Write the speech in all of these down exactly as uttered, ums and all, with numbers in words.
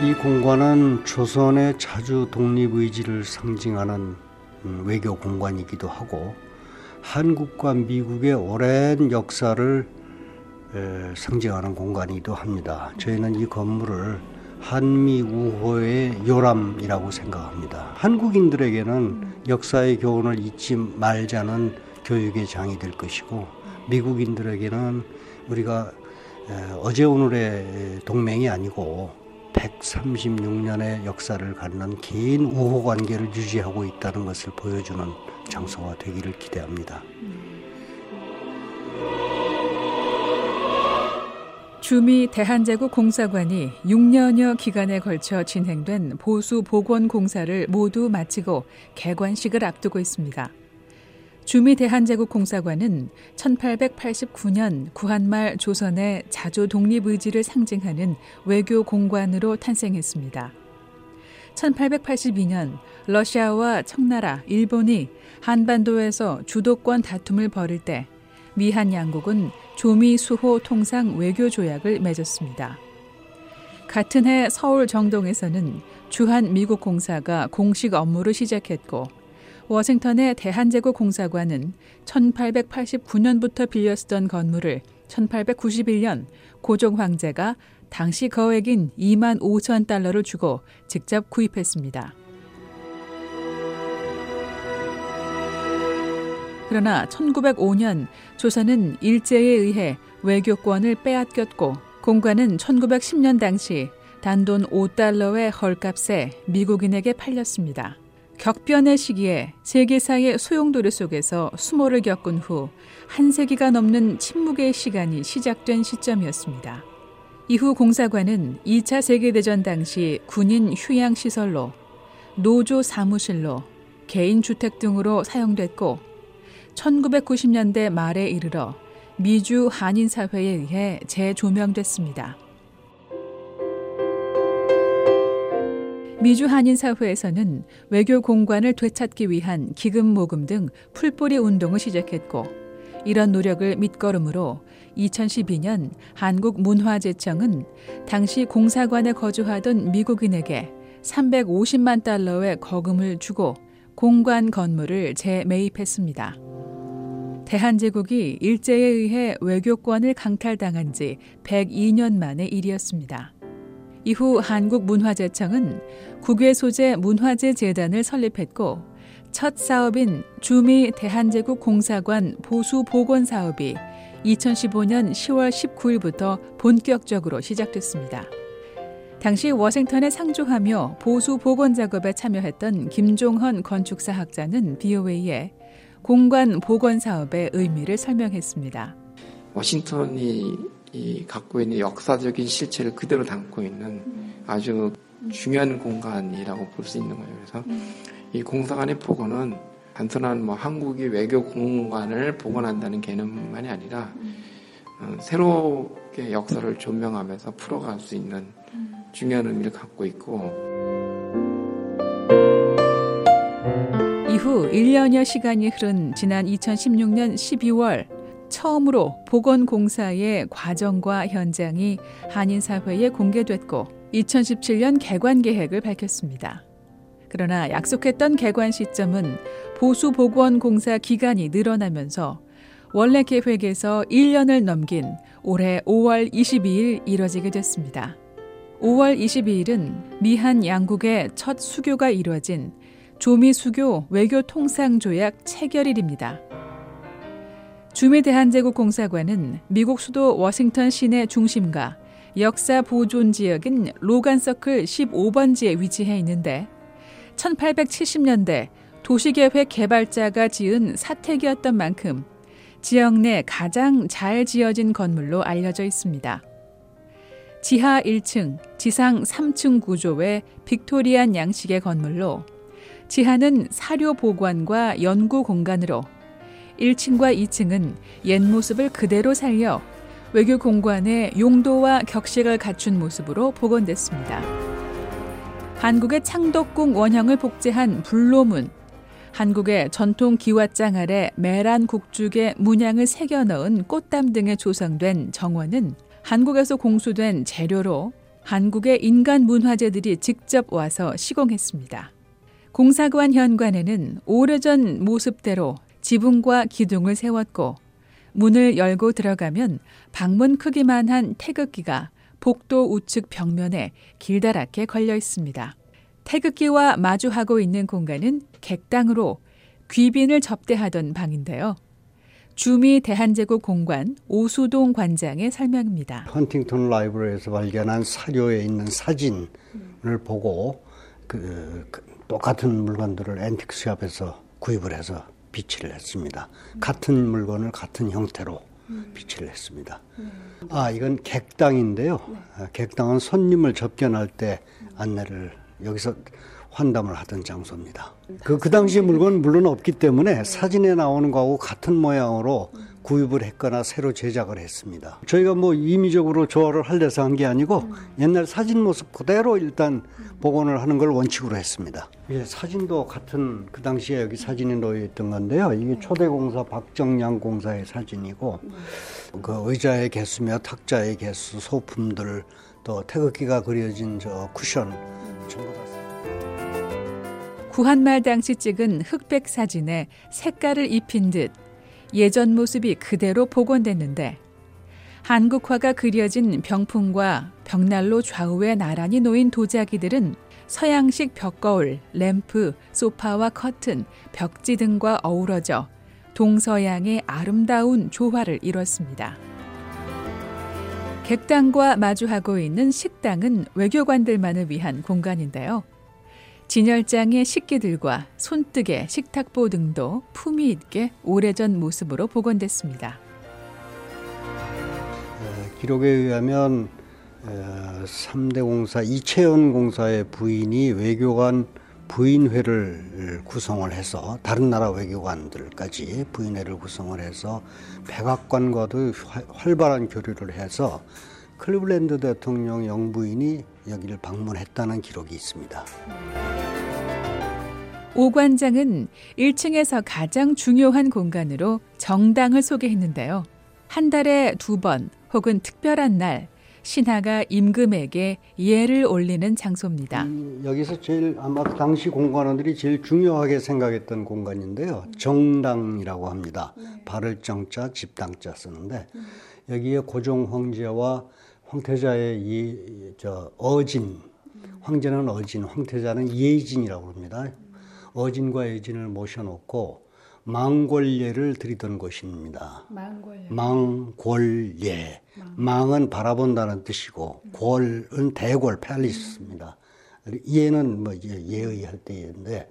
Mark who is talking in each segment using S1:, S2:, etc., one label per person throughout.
S1: 이 공관은 조선의 자주 독립의지를 상징하는 외교 공관이기도 하고 한국과 미국의 오랜 역사를 상징하는 공간이기도 합니다. 저희는 이 건물을 한미 우호의 요람이라고 생각합니다. 한국인들에게는 역사의 교훈을 잊지 말자는 교육의 장이 될 것이고, 미국인들에게는 우리가 어제 오늘의 동맹이 아니고 백삼십육 년의 역사를 갖는 긴 우호 관계를 유지하고 있다는 것을 보여주는 장소가 되기를 기대합니다.
S2: 주미 대한제국 공사관이 육 년여 기간에 걸쳐 진행된 보수 복원 공사를 모두 마치고 개관식을 앞두고 있습니다. 주미 대한제국 공사관은 천팔백팔십구 년 구한말 조선의 자주 독립의지를 상징하는 외교 공관으로 탄생했습니다. 천팔백팔십이 년 러시아와 청나라, 일본이 한반도에서 주도권 다툼을 벌일 때 미한 양국은 조미 수호 통상 외교 조약을 맺었습니다. 같은 해 서울 정동에서는 주한 미국 공사가 공식 업무를 시작했고, 워싱턴의 대한제국 공사관은 천팔백팔십구 년부터 빌려 쓰던 건물을 천팔백구십일 년 고종 황제가 당시 거액인 이만 오천 달러를 주고 직접 구입했습니다. 그러나 천구백오 년 조선은 일제에 의해 외교권을 빼앗겼고, 공관은 천구백십 년 당시 단돈 오 달러의 헐값에 미국인에게 팔렸습니다. 격변의 시기에 세계사의 소용돌이 속에서 수모를 겪은 후 한 세기가 넘는 침묵의 시간이 시작된 시점이었습니다. 이후 공사관은 이 차 세계대전 당시 군인 휴양시설로, 노조 사무실로, 개인주택 등으로 사용됐고, 천구백구십 년대 말에 이르러 미주 한인사회에 의해 재조명됐습니다. 미주 한인사회에서는 외교 공관을 되찾기 위한 기금 모금 등 풀뿌리 운동을 시작했고, 이런 노력을 밑거름으로 이천십이 년 한국문화재청은 당시 공사관에 거주하던 미국인에게 삼백오십만 달러의 거금을 주고 공관 건물을 재매입했습니다. 대한제국이 일제에 의해 외교권을 강탈당한 지 백이 년 만의 일이었습니다. 이후 한국문화재청은 국외 소재 문화재 재단을 설립했고, 첫 사업인 주미 대한제국 공사관 보수 복원 사업이 이천십오 년 시월 십구일부터 본격적으로 시작됐습니다. 당시 워싱턴에 상주하며 보수 복원 작업에 참여했던 김종헌 건축사 학자는 비오에이에 공관 복원 사업의 의미를 설명했습니다.
S3: 워싱턴이 이 갖고 있는 역사적인 실체를 그대로 담고 있는 아주 중요한 공간이라고 볼 수 있는 거예요. 그래서 이 공사관의 복원은 단순한 뭐 한국이 외교 공간을 복원한다는 개념만이 아니라 어, 새롭게 역사를 조명하면서 풀어갈 수 있는 중요한 의미를 갖고 있고,
S2: 이후 일 년여 시간이 흐른 지난 이천십육 년 십이월 처음으로 복원공사의 과정과 현장이 한인사회에 공개됐고, 이천십칠 년 개관 계획을 밝혔습니다. 그러나 약속했던 개관 시점은 보수 복원 공사 기간이 늘어나면서 원래 계획에서 일 년을 넘긴 올해 오월 이십이일 이뤄지게 됐습니다. 오월 이십이일은 미한 양국의 첫 수교가 이루어진 조미 수교 외교 통상 조약 체결일입니다. 주미 대한제국 공사관은 미국 수도 워싱턴 시내 중심가 역사 보존 지역인 로간 서클 십오 번지에 위치해 있는데, 천팔백칠십 년대 도시계획 개발자가 지은 사택이었던 만큼 지역 내 가장 잘 지어진 건물로 알려져 있습니다. 지하 일 층, 지상 삼 층 구조의 빅토리안 양식의 건물로, 지하는 사료 보관과 연구 공간으로, 일 층과 이 층은 옛 모습을 그대로 살려 외교 공관의 용도와 격식을 갖춘 모습으로 복원됐습니다. 한국의 창덕궁 원형을 복제한 불로문, 한국의 전통 기와장 아래 메란 국죽의 문양을 새겨 넣은 꽃담 등에 조성된 정원은 한국에서 공수된 재료로 한국의 인간 문화재들이 직접 와서 시공했습니다. 공사관 현관에는 오래전 모습대로 지붕과 기둥을 세웠고 문을 열고 들어가면 방문 크기만 한 태극기가 복도 우측 벽면에 길다랗게 걸려 있습니다. 태극기와 마주하고 있는 공간은 객당으로 귀빈을 접대하던 방인데요. 주미 대한제국 공관 오수동 관장의 설명입니다.
S1: 헌팅턴 라이브러리에서 발견한 사료에 있는 사진을 보고 그, 그 똑같은 물건들을 앤틱스샵에서 구입을 해서 비치를 했습니다. 음. 같은 물건을 같은 형태로 음. 비치를 했습니다. 음. 아, 이건 객당인데요. 네. 아, 객당은 손님을 접견할 때 안내를 여기서 환담을 하던 장소입니다. 그, 그 당시 물건은 물론 없기 때문에 사진에 나오는 거하고 같은 모양으로 구입을 했거나 새로 제작을 했습니다. 저희가 뭐 임의적으로 조화를 하려서 한 게 아니고 옛날 사진 모습 그대로 일단 복원을 하는 걸 원칙으로 했습니다. 예, 사진도 같은 그 당시에 여기 사진이 놓여 있던 건데요. 이게 초대공사 박정량 공사의 사진이고 그 의자의 개수며 탁자의 개수, 소품들, 또 태극기가 그려진 저 쿠션 전부 다.
S2: 구한말 당시 찍은 흑백 사진에 색깔을 입힌 듯 예전 모습이 그대로 복원됐는데 한국화가 그려진 병풍과 벽난로 좌우에 나란히 놓인 도자기들은 서양식 벽거울, 램프, 소파와 커튼, 벽지 등과 어우러져 동서양의 아름다운 조화를 이뤘습니다. 객당과 마주하고 있는 식당은 외교관들만을 위한 공간인데요. 진열장의 식기들과 손뜨개, 식탁보 등도 품위 있게 오래전 모습으로 복원됐습니다.
S1: 기록에 의하면 삼 대 공사 이채연 공사의 부인이 외교관 부인회를 구성을 해서 다른 나라 외교관들까지 부인회를 구성을 해서 백악관과도 활발한 교류를 해서 클리블랜드 대통령 영부인이 여기를 방문했다는 기록이 있습니다.
S2: 오 관장은 일 층에서 가장 중요한 공간으로 정당을 소개했는데요. 한 달에 두 번 혹은 특별한 날 신하가 임금에게 예를 올리는 장소입니다.
S1: 음, 여기서 제일 아마 그 당시 공관원들이 제일 중요하게 생각했던 공간인데요. 정당이라고 합니다. 발을 정자, 집당자 쓰는데 여기에 고종 황제와 황태자의 이, 저 어진, 황제는 어진, 황태자는 예진이라고 합니다. 어진과 예진을 모셔놓고 망골예를 드리던 곳입니다.
S2: 망골예.
S1: 망골예. 망. 망은 바라본다는 뜻이고 음. 골은 대궐, 팰리스입니다. 예는 뭐 예의할 때인데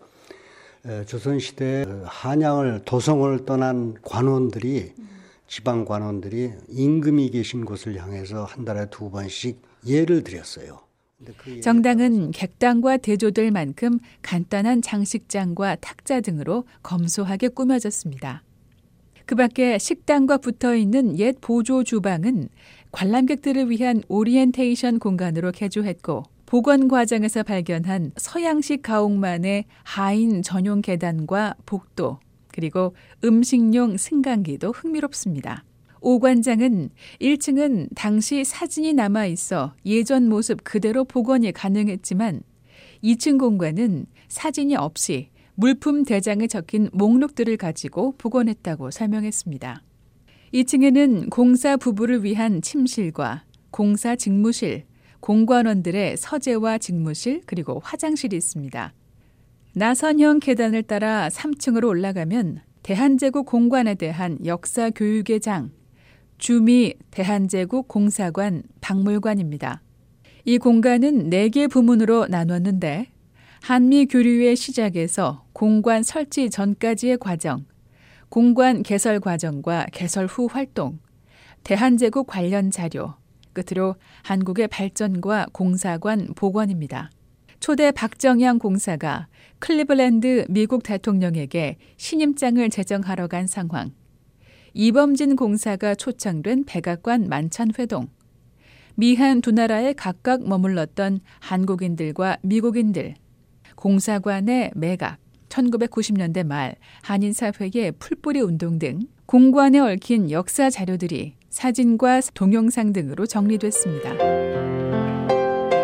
S1: 조선시대 한양을 도성을 떠난 관원들이 음. 지방 관원들이 임금이 계신 곳을 향해서 한 달에 두 번씩 예를 드렸어요. 그
S2: 정당은 객당과 대조들만큼 간단한 장식장과 탁자 등으로 검소하게 꾸며졌습니다. 그 밖에 식당과 붙어있는 옛 보조 주방은 관람객들을 위한 오리엔테이션 공간으로 개조했고 복원 과정에서 발견한 서양식 가옥만의 하인 전용 계단과 복도 그리고 음식용 승강기도 흥미롭습니다. 오 관장은 일 층은 당시 사진이 남아있어 예전 모습 그대로 복원이 가능했지만 이 층 공간은 사진이 없이 물품 대장에 적힌 목록들을 가지고 복원했다고 설명했습니다. 이 층에는 공사 부부를 위한 침실과 공사 직무실, 공관원들의 서재와 직무실 그리고 화장실이 있습니다. 나선형 계단을 따라 삼 층으로 올라가면 대한제국 공관에 대한 역사 교육의 장, 주미 대한제국 공사관 박물관입니다. 이 공간은 네 개 부문으로 나눴는데 한미 교류의 시작에서 공관 설치 전까지의 과정, 공관 개설 과정과 개설 후 활동, 대한제국 관련 자료, 끝으로 한국의 발전과 공사관 복원입니다. 초대 박정양 공사가 클리블랜드 미국 대통령에게 신임장을 제정하러 간 상황, 이범진 공사가 초청된 백악관 만찬회동, 미한 두 나라에 각각 머물렀던 한국인들과 미국인들, 공사관의 매각, 천구백구십 년대 말 한인사회의 풀뿌리 운동 등 공관에 얽힌 역사 자료들이 사진과 동영상 등으로 정리됐습니다.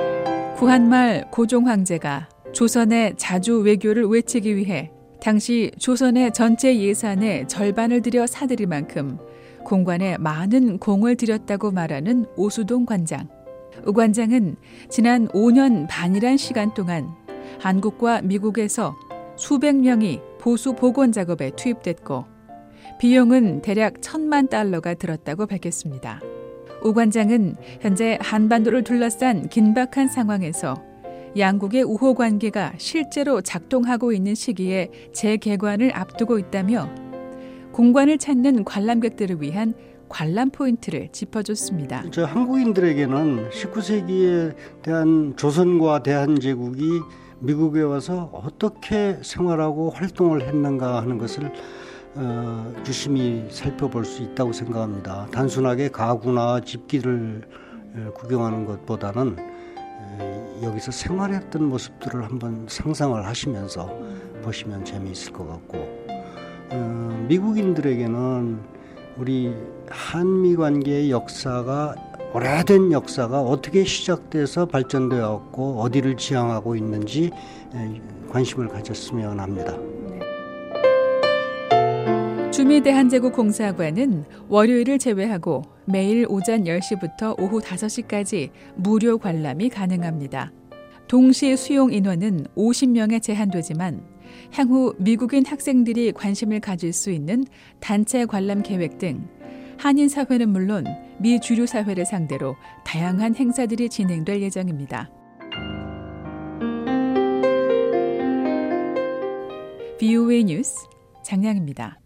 S2: 구한말 고종 황제가 조선의 자주 외교를 외치기 위해 당시 조선의 전체 예산의 절반을 들여 사들일 만큼 공관에 많은 공을 들였다고 말하는 오수동 관장. 우 관장은 지난 오 년 반이란 시간 동안 한국과 미국에서 수백 명이 보수 복원 작업에 투입됐고 비용은 대략 천만 달러가 들었다고 밝혔습니다. 우 관장은 현재 한반도를 둘러싼 긴박한 상황에서 양국의 우호 관계가 실제로 작동하고 있는 시기에 재개관을 앞두고 있다며 공관을 찾는 관람객들을 위한 관람 포인트를 짚어줬습니다.
S1: 저 한국인들에게는 십구 세기에 대한 조선과 대한제국이 미국에 와서 어떻게 생활하고 활동을 했는가 하는 것을 어, 유심히 살펴볼 수 있다고 생각합니다. 단순하게 가구나 집기를 구경하는 것보다는 여기서 생활했던 모습들을 한번 상상을 하시면서 보시면 재미있을 것 같고, 어, 미국인들에게는 우리 한미 관계의 역사가 오래된 역사가 어떻게 시작돼서 발전되어 왔고 어디를 지향하고 있는지 관심을 가졌으면 합니다.
S2: 주미대한제국공사관은 월요일을 제외하고 매일 오전 열 시부터 오후 다섯 시까지 무료 관람이 가능합니다. 동시 수용 인원은 오십 명에 제한되지만 향후 미국인 학생들이 관심을 가질 수 있는 단체 관람 계획 등 한인 사회는 물론 미 주류 사회를 상대로 다양한 행사들이 진행될 예정입니다. 브이오에이 뉴스 장량입니다.